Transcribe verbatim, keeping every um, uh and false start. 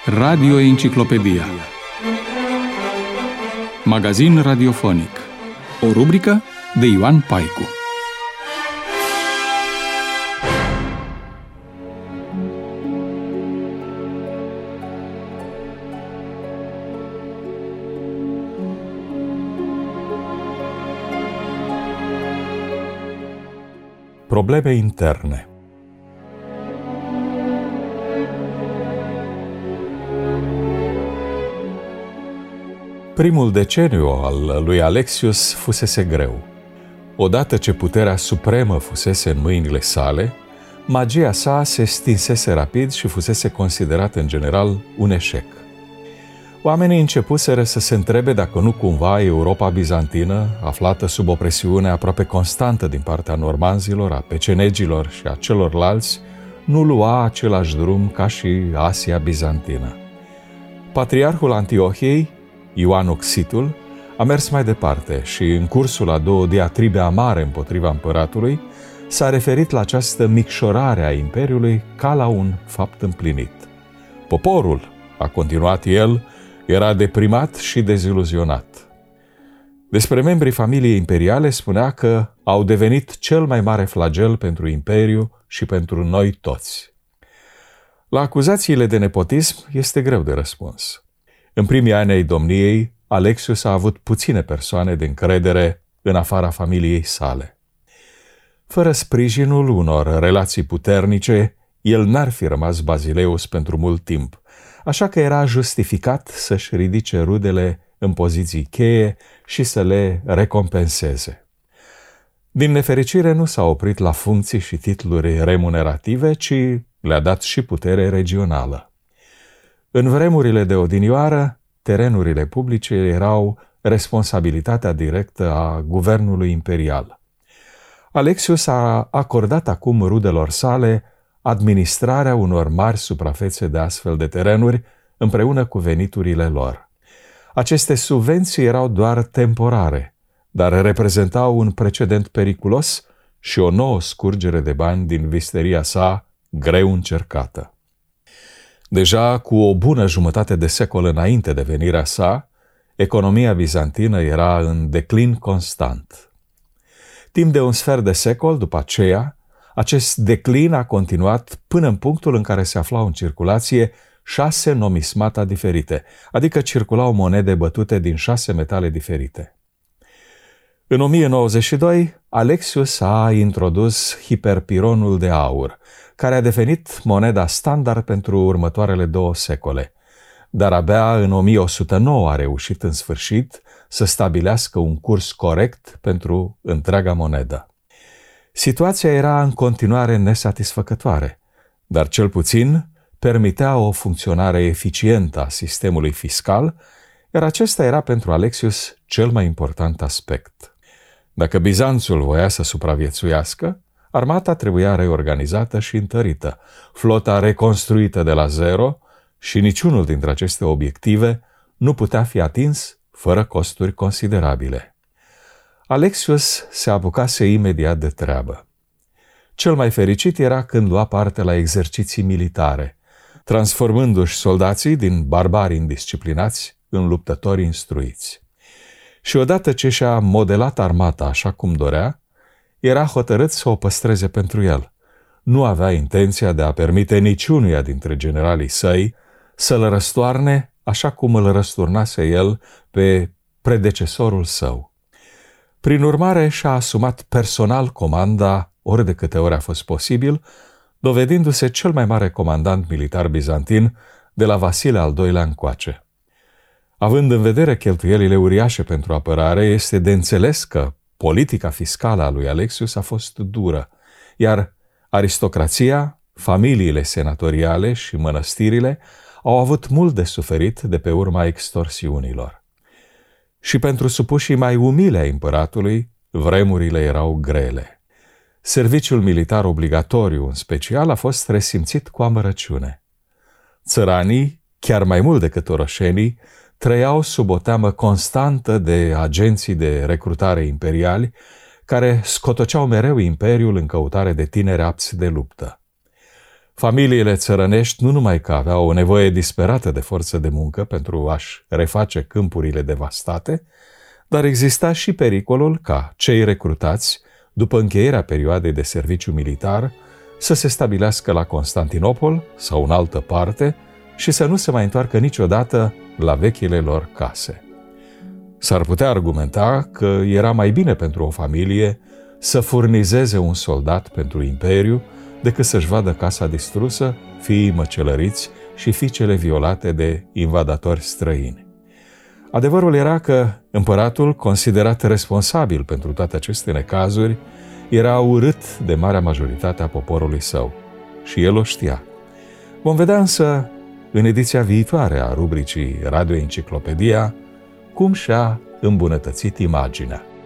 Radio Enciclopedia. Magazin radiofonic. O rubrică de Ioan Paicu. Probleme interne. Primul deceniu al lui Alexius fusese greu. Odată ce puterea supremă fusese în mâinile sale, magia sa se stinsese rapid și fusese considerat în general un eșec. Oamenii începuseră să se întrebe dacă nu cumva Europa bizantină, aflată sub o presiune aproape constantă din partea normanzilor, a pecenegilor și a celorlalți, nu lua același drum ca și Asia bizantină. Patriarhul Antiohiei, Ioan Oxitul, a mers mai departe și, în cursul a două diatribe amare împotriva împăratului, s-a referit la această micșorare a Imperiului ca la un fapt împlinit. Poporul, a continuat el, era deprimat și deziluzionat. Despre membrii familiei imperiale spunea că au devenit cel mai mare flagel pentru imperiu și pentru noi toți. La acuzațiile de nepotism este greu de răspuns. În primii ani ai domniei, Alexius a avut puține persoane de încredere în afara familiei sale. Fără sprijinul unor relații puternice, el n-ar fi rămas Basileus pentru mult timp, așa că era justificat să-și ridice rudele în poziții cheie și să le recompenseze. Din nefericire nu s-a oprit la funcții și titluri remunerative, ci le-a dat și putere regională. În vremurile de odinioară, terenurile publice erau responsabilitatea directă a guvernului imperial. Alexius a acordat acum rudelor sale administrarea unor mari suprafețe de astfel de terenuri împreună cu veniturile lor. Aceste subvenții erau doar temporare, dar reprezentau un precedent periculos și o nouă scurgere de bani din visteria sa greu încercată. Deja cu o bună jumătate de secol înainte de venirea sa, economia bizantină era în declin constant. Timp de un sfert de secol după aceea, acest declin a continuat până în punctul în care se aflau în circulație șase nomismata diferite, adică circulau monede bătute din șase metale diferite. În o mie nouăzeci și doi, Alexius a introdus hiperpironul de aur, care a devenit moneda standard pentru următoarele două secole, dar abia în o mie o sută nouă a reușit în sfârșit să stabilească un curs corect pentru întreaga monedă. Situația era în continuare nesatisfăcătoare, dar cel puțin permitea o funcționare eficientă a sistemului fiscal, iar acesta era pentru Alexius cel mai important aspect. Dacă Bizanțul voia să supraviețuiască, armata trebuia reorganizată și întărită, flota reconstruită de la zero și niciunul dintre aceste obiective nu putea fi atins fără costuri considerabile. Alexius se apucase imediat de treabă. Cel mai fericit era când lua parte la exerciții militare, transformându-și soldații din barbari indisciplinați în luptători instruiți. Și odată ce și-a modelat armata așa cum dorea, era hotărât să o păstreze pentru el. Nu avea intenția de a permite niciunuia dintre generalii săi să-l răstoarne așa cum îl răsturnase el pe predecesorul său. Prin urmare, și-a asumat personal comanda ori de câte ori a fost posibil, dovedindu-se cel mai mare comandant militar bizantin de la Vasile al doilea încoace. Având în vedere cheltuielile uriașe pentru apărare, este de înțeles că politica fiscală a lui Alexius a fost dură, iar aristocrația, familiile senatoriale și mănăstirile au avut mult de suferit de pe urma extorsiunilor. Și pentru supușii mai umili ai împăratului, vremurile erau grele. Serviciul militar obligatoriu, în special, a fost resimțit cu amărăciune. Țăranii, chiar mai mult decât orășenii, trăiau sub o teamă constantă de agenții de recrutare imperiali care scotoceau mereu imperiul în căutare de tineri apți de luptă. Familiile țărănești nu numai că aveau o nevoie disperată de forță de muncă pentru a-și reface câmpurile devastate, dar exista și pericolul ca cei recrutați, după încheierea perioadei de serviciu militar, să se stabilească la Constantinopol sau în altă parte și să nu se mai întoarcă niciodată la vechile lor case. S-ar putea argumenta că era mai bine pentru o familie să furnizeze un soldat pentru imperiu decât să-și vadă casa distrusă, fiii măcelăriți și fiicele violate de invadatori străini. Adevărul era că împăratul, considerat responsabil pentru toate aceste necazuri, era urât de marea majoritate a poporului său și el o știa. Vom vedea însă în ediția viitoare a rubricii Radio Enciclopedia cum și-a îmbunătățit imaginea.